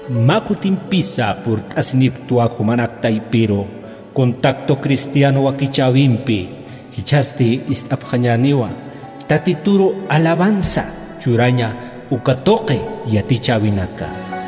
Makutimpisa por asiniptua humanaktaipiro, contacto cristiano wakichawimpi, hichasti istapjanyaniwa, tatituro alabanza, churaña, ukatoque yatichawinaka.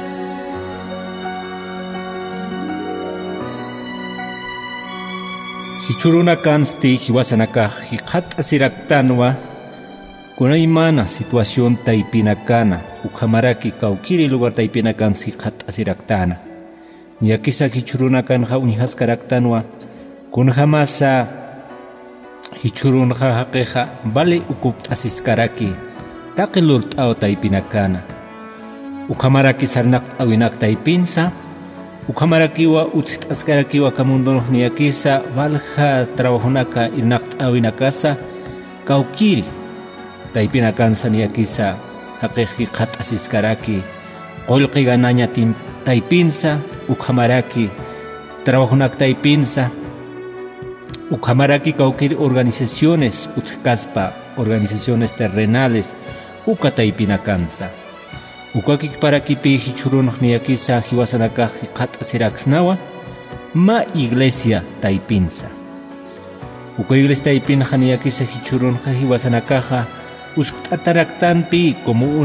Hichuruna kansti hiwasanaka hikat asiraktanwa, kunaymana situación taipinakana, ukhamaraki kaukiri lugar taipinakan hikat asiraktana. Niyakisa hichurunakan ha unihaskaraktanwa, kunhamasa hichurunha hakeha vale ukup asiskaraki, taqilurt aw taipinakana. Ukhamaraki sarnakt awinak taipinsa, ukhamarakiwa utitaskarakiwa kamundono niyakisa valha trabajunaka irnakt awinakasa, kaukiri taipinakansa niyakisa hakehi qat asiskaraki, qolqi ganaña taipinsa, ukhamaraki trabajunak taipinsa, ukhamaraki kaukiri organizaciones utkaspa, organizaciones terrenales, uka taipinakansa. Ukakik para kipi hichurunaq niyakisa hiwasanakaq hiqat asiraksnawa, ma iglesia taipinsa. Uka iglesia taipinqa niyakisa hichurunqa hiwasanakaqa uskataraktanpi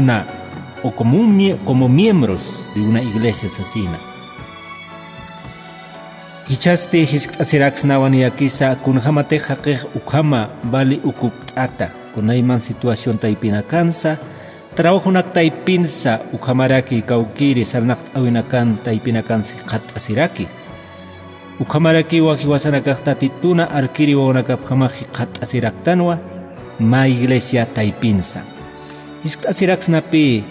como miembros de una iglesia asesina. Hichaste hiskasiraksnawa niyakisa kunhamate haqeq ukhama vale ukupt'ata kunayman situación taipinakansa, trabajunak taipinsa ukhamaraki kaukiri sarnaqt awinakan taipinakansi qat asiraki. Ukhamaraki wa hiwasanakaq tatituna arkiri wawanakapkama qat asiraktanwa ma iglesia taipinsa. Hiskasiraksnapi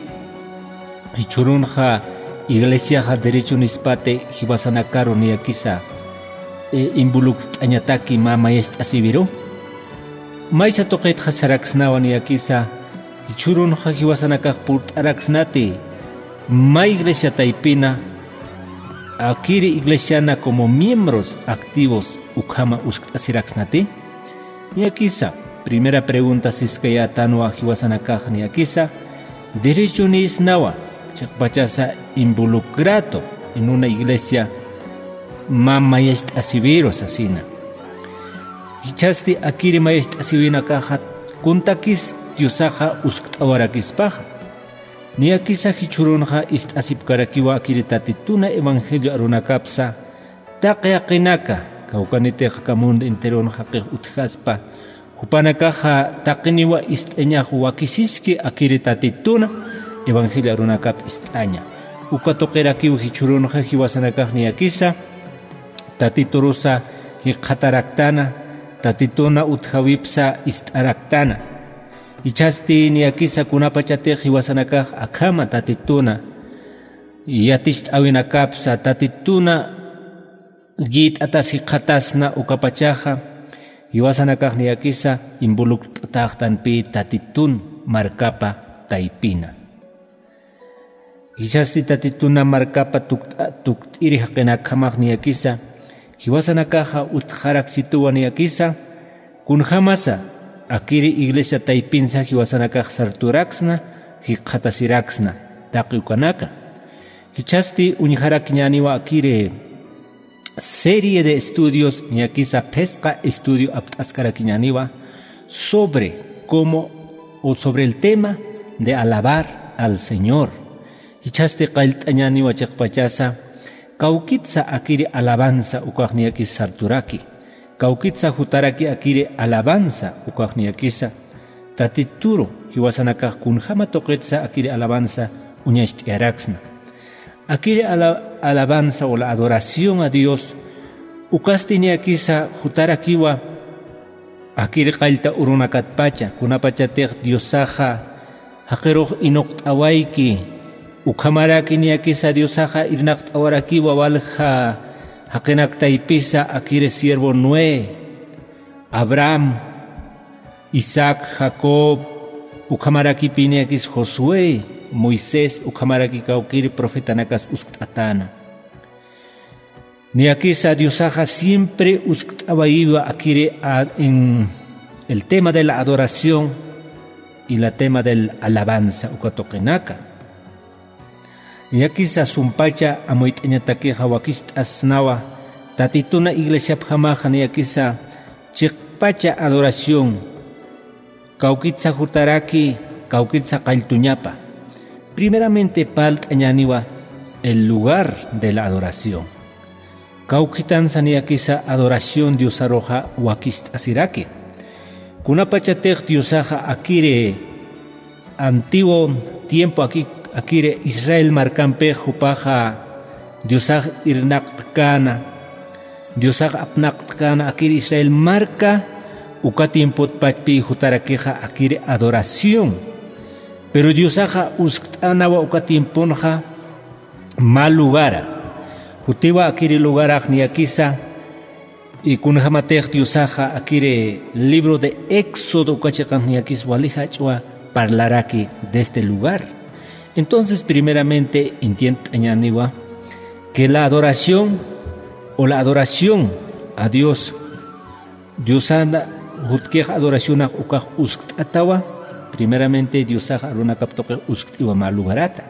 hichurunqa iglesia ha derecho nispate hiwasanakaro niyakisa involucrañataki ma mayest asibiro. Maysa toqet hasaraksnawa niyakisa hichurunqa hiwasanakaq purt'araksnati ma iglesia taipina akiri iglesiana como miembros activos ukhama uskasiraksnati. Niyakisa primera pregunta siskaya tanwa hiwasanakaq niyakisa derecho nisnawa chakpachasa involucrado en una iglesia mamayest asiviros asina. Hichasti akiri mayest asivina kaja kuntakis diusaja usktawarakispaja. Niyakisa hichurunja ist asipkarakiwa akiri tatituna evangelio arunakapsa taqyaqinaka kaukanite jakamund interon haqej utjaspa hupanakaja taqiniwa isteñaju wakisiski akiri tatituna evangelio arunakap istaña. Ukatoqerakiw hichurunqa hiwasanakaq niyakisa tatiturusa hiqhataraktana, tatituna uthawipsa istaraktana. Ichasti niyakisa kunapachatiq hiwasanakaq akhama tatituna yatist awinakapsa tatituna git atas hiqhatasna ukapachaqa hiwasanakaq niyakisa involucrataqtanpi tatitun markapa taipina. Hichasti tatituna markapa tuktiri haqinakhamaq niyakisa hiwasanakaqa utqharaksituwa niyakisa kunhamasa akiri iglesia taipinsa hiwasanakaq sarturaksna hiqhatasiraksna taqiukanaka. Hichasti uñharakñaniwa akiri serie de estudios niyakisa pesqa estudio aptaskarakiñaniwa sobre el tema de alabar al Señor. Hichaste qailt'añani wachaqpachasa kaukitsa akiri alabanza ukaqniyakis sarturaki, kaukitsa hutaraki akiri alabanza ukaqniyakisa tatituro hiwasanakaq kunhama toqetsa akiri alabanza uñasht'yaraksna. Akiri alabanza o la adoración a Dios ukastiniyakisa hutarakiwa akiri qailta urunakatpacha kunapachatiq Diosaja haqiruq inoqt'awayki ukhamaraki niyakisa Diosaja irnaqt awaraki wawalja haqinaktaypisa akire siervo Noé, Abraham, Isaac, Jacob, ukhamaraki piniyakis Josué, Moisés, ukhamaraki kaukiri profeta nakas usktatana. Niyakisa Diosaja siempre usktawayiwa akire en el tema de la adoración y el tema de la alabanza ukatoqinaka. Yakisa sumpacha amoitañataqueja wakistasnawa tatituna iglesia pjamajan yakisa chiqpacha adoración kaukitsa jutaraki kaukitsa qaltuñapa. Primeramente paltañaniwa el lugar de la adoración. Kaukitan saniakisa adoración diosaroja wakistasiraki. Kunapachatej diosaja akire antiguo tiempo aquí akire Israel markampe jupaja diosaj irnaqtkana diosaj apnaqtkana akire Israel marca uka tiempo pachpi jutarakeja akire adoración pero diosaja usktanawa uka tiemponja mal lugara jutiwa akire lugaraj niakisa y kunjamatej diosaja akire libro de Éxodo ukachekan niakis walihachwa parlaraki de este lugar. Entonces, primeramente, entiendo que la adoración o la adoración a Dios, Diosanda, jutkej adoración a ukaj uskatawa, primeramente Diosaj aruna kaptoke usktiwa malugarata.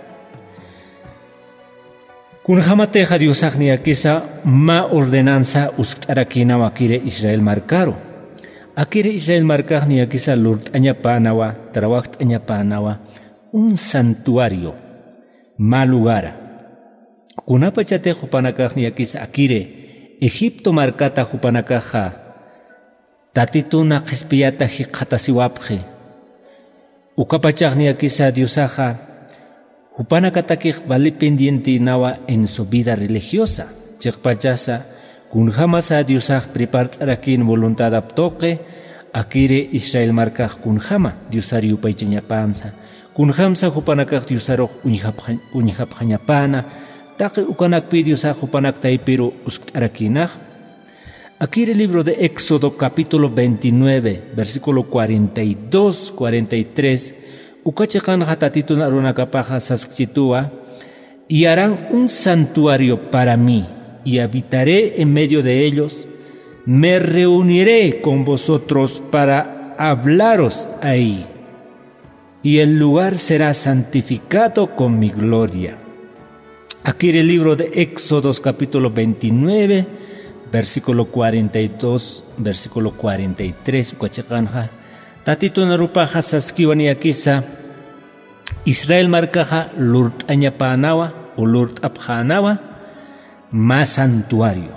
Kunjamateja Diosaj niakisa ma ordenanza usktarakinawa kire Israel marcaro. Akire Israel marcaj niakisa lurt añapanawa, trabacht añapanawa, un santuario mal lugar. Kunapachate jupanakaj niakisa akire Egipto marcata jupanakaja tatituna qespiyata hiqatasiwapje. Ukapachaj niakisa diosaja jupanakatakij vale pendiente nawa en su vida religiosa. Chiqpachasa kunjamasa diosaj prepartarakin voluntad aptoque akire Israel marcaj kunjama diosario paichañapansa. Kunjamsa jupanakaj diosaroj uñihapjañapana, taqe ukanakpi diosaj jupanak taipiro uskarakinaj. Aquí el libro de Éxodo capítulo 29, versículo 42, 43, ukachakan hatatitun arunakapaja saskchitua, y harán un santuario para mí, y habitaré en medio de ellos, me reuniré con vosotros para hablaros ahí. Y el lugar será santificado con mi gloria. Aquí el libro de Éxodos capítulo 29, versículo 42, versículo 43, ukachakanja. Tatito narupaja saskiwani akisa, Israel marcaja lurt añapanawa o lurt apjanawa, más santuario.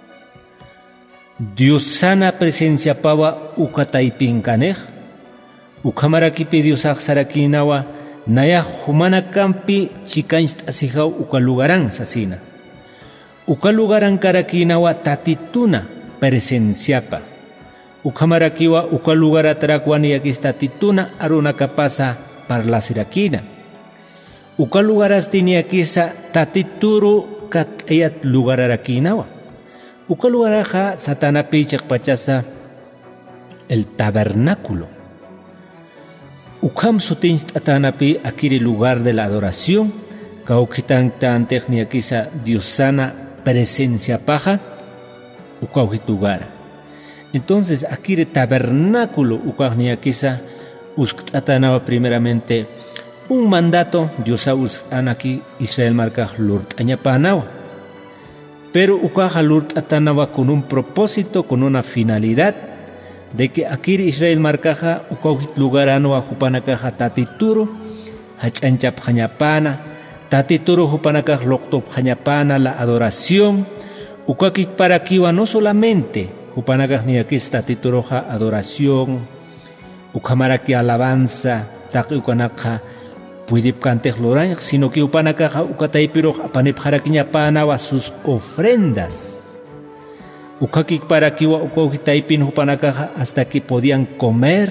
Dios sana presencia pawa ukataipinkanej, ukamaraki diosaj sarakinawa naya humana kampi chikanst asijau ukalugaran sasina. Ukalugaran karakinawa tatituna presenciapa. Ukamarakiwa ukalugaratarakwani yakis tatituna aruna kapasa parlasiraqina. Ukalugaras tiniakisa tatituru katayat lugararaquinawa. Ukalugaraja satanapi chakpachasa el tabernáculo. Ukam sutinst atanapi akiri lugar de la adoración, kaukitan tan techniakisa diosana presencia paja, ukauhit lugar. Entonces akiri tabernáculo ukahniakisa uskatanaba primeramente un mandato diosa uskanaki Israel marcaj lurt añapanawa. Pero ukaja lurt atanawa con un propósito, con una finalidad, de que aquí Israel marcaja ukawit lugarano a jupanakaja tatituro hachanchap hañapana tatituro jupanakaj loktop hañapana la adoración ukakik para kiwa no solamente jupanakaj ni aquí tatituroja adoración ukamaraki alabanza taki ukanakja puidip kantej lorañ sino que upanakaja ukataipiro apanip harakiñapana wa sus ofrendas. Ukakik para kiwa ukawitaipin hupanakaja hasta que podían comer,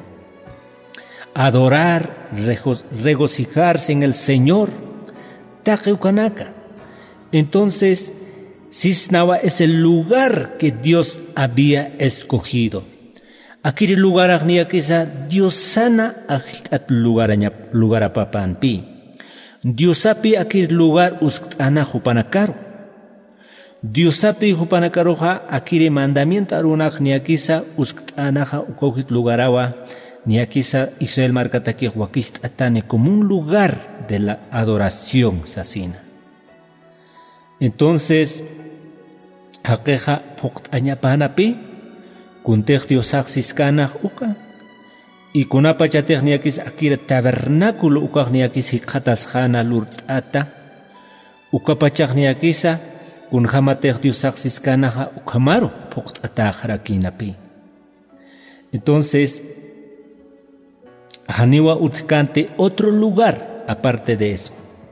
adorar, regocijarse en el Señor. Take ukanaka. Entonces, Sisnawa es el lugar que Dios había escogido. Aquí el lugar agnia quizá Dios sana at lugar apapanpi. Dios api aquí el lugar ustana hupanakaro. Diosapi hupanakaroja akire mandamiento arunaj niakisa uskanaja ukojit lugarawa niakisa Israel markataki wakist atane como un lugar de la adoración sasina. Entonces, hakeja pokt añapanapi, kuntej diosaksis kanaj uka, y kunapa chatej niakis akira tabernáculo ukaj niakis hikatas jana lurtata, ukapachaj niakisa, kunjamatej diosaksis kanaja ukamaro pokt atajrakinapi. Entonces, Haniwa utkante otro lugar aparte de eso.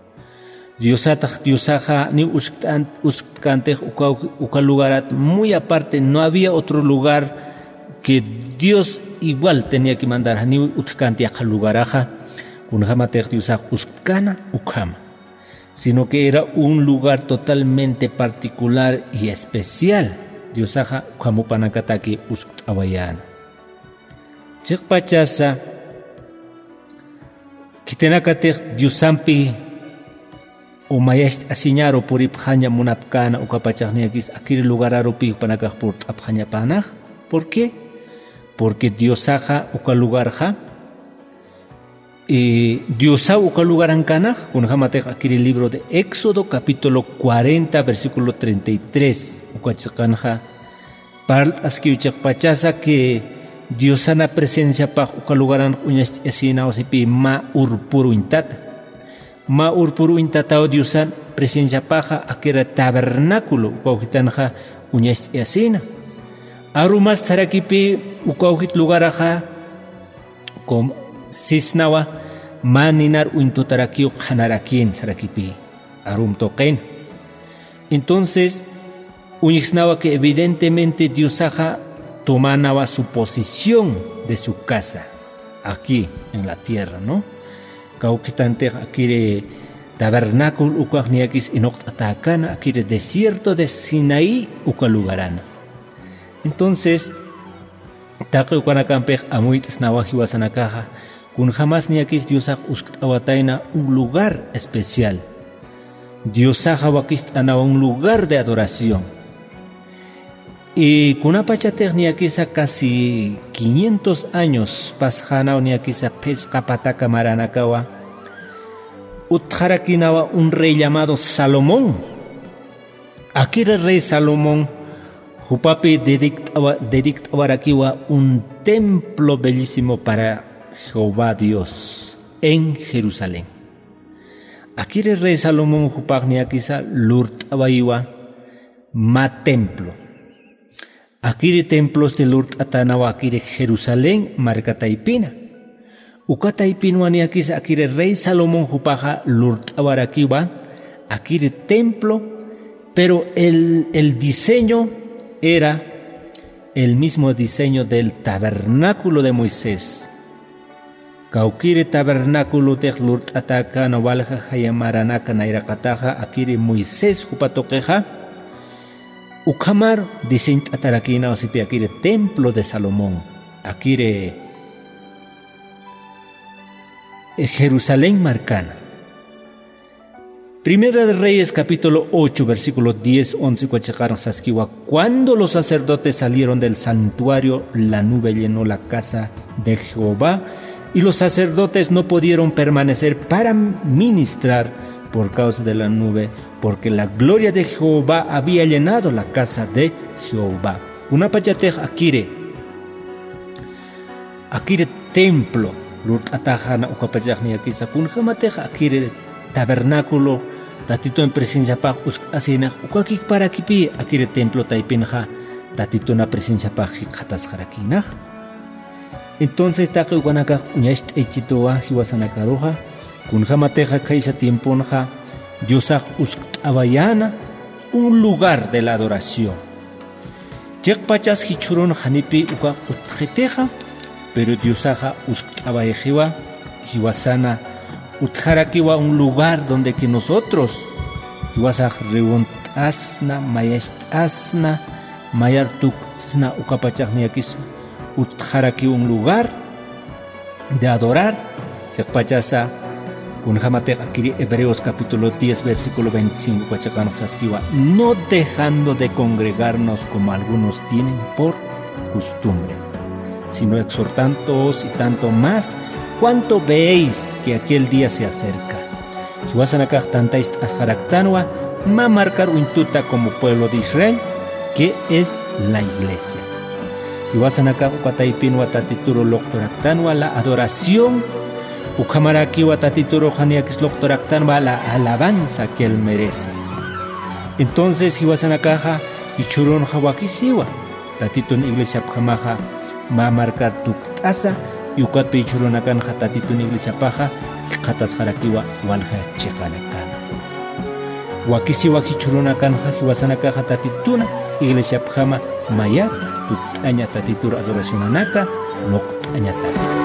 Diosaja ni uskante uka lugarat muy aparte, no había otro lugar que Dios igual tenía que mandar. Hani utkante aka lugaraja kunjamatej diosaj uskana ukama, sino que era un lugar totalmente particular y especial. Diosaja ukamupanakataki uskawayana. Chikpachasa kitenakatej Diosampi umayest asiñaro puripjaña munapkana ukapachajniakis akiri lugararupi panakaj por apjaña panaj. ¿Por qué? Porque Diosaja uka lugarja Diosa uka lugarankanaj kunjamatej akiri libro de Éxodo capítulo 40 versículo 33 ukachikanja part askiuchakpachasa que Diosana presencia pa ukalugaran uñas esina osipi ma urpuru intata. Ma urpuru intata o Diosan presencia paja akira tabernáculo ukauhitanja uñas esina. Arumas tarakipi ukauhit lugaraja com sisnawa maninar uintutarakiu hanarakin sarakipi arum toquen. Entonces uñisnawa que evidentemente Diosaja tomaba su posición de su casa aquí en la tierra, ¿no? Kaukitante akire tabernáculo ukajniakis inokt atakana akire desierto de Sinaí ukalugarana. Entonces, taqe ukanakampe amuitis nawajiwasanakaja kun jamás niakis Diosak uskawataina un lugar especial. Diosaja wakist anawa un lugar de adoración. Y kunapachatej niakisa casi 500 años pasjana niakisa pescapataka maranakawa utjarakinawa un rey llamado Salomón. Akira rey Salomón jupapi dedictawarakiwa un templo bellísimo para Jehová Dios en Jerusalén. Akira rey Salomón jupak niakisa lurtawaiwa ma templo. Akiri templos de Lourdes atanawa akiri Jerusalén markataipina. Ukataipinwa niakisa akiri rey Salomón jupaja Lourdes awarakiwa akiri templo, pero el diseño era el mismo diseño del tabernáculo de Moisés. Kaukiri tabernáculo de Lourdes ataka nawalja hayamaranaka nairakataja akiri Moisés jupatokeja Ukamar dicen atarakina osipi akire templo de Salomón, akire Jerusalén marcana. Primera de Reyes capítulo 8 versículo 10, 11 cuachacaron saskiwa. Cuando los sacerdotes salieron del santuario, la nube llenó la casa de Jehová y los sacerdotes no pudieron permanecer para ministrar por causa de la nube, porque la gloria de Jehová había llenado la casa de Jehová. Una pachatej akire templo, Lourdes atajana ukapachajni akisa kunjamatej akire tabernáculo, tatito en presencia pa asina ukakik para kipi akire templo taipinja, tatito na presencia pa hikatas jarakinaj. Entonces taqe ukanaka uñaist echitoa hiwasanakaroja kunjamateja kaisa tiemponja Diosaj usktabayana, un lugar de la adoración. Chekpachas hichuron janipi uka utjeteja, pero Diosaja usktabayejiwa hiwasana utjarakiwa, un lugar donde que nosotros hiwasaj rewontasna mayastasna mayartuktsna ukapachajniakis utjaraki, un lugar de adorar. Chekpachasa Kunjamatek akiri Hebreos capítulo 10 versículo 25 cuachakanos saskiwa, no dejando de congregarnos como algunos tienen por costumbre. sino exhortándoos y tanto más cuanto veis que aquel día se acerca. Hiwasanakaj tantais asjaractanwa ma marcar Uintuta como pueblo de Israel, que es la iglesia. Hiwasanakaj ukataipinwa tatituro loktoractanwa la adoración, ukamarakiwa tatituro janiakis loktoractanwa la alabanza que él merece. Entonces Hiwasanakaja ichurun hawakisiwa tatitun iglesia pjamaja ma marcar tuktasa y ukatpi ichurunakan tatitun iglesia paja qatas jarakiwa walha chiqanakana. Wakisi wakichurunakan Hiwasanakaja tatituna iglesia pjama mayar tuktaña tatitura adoracionanaka noqtañataka.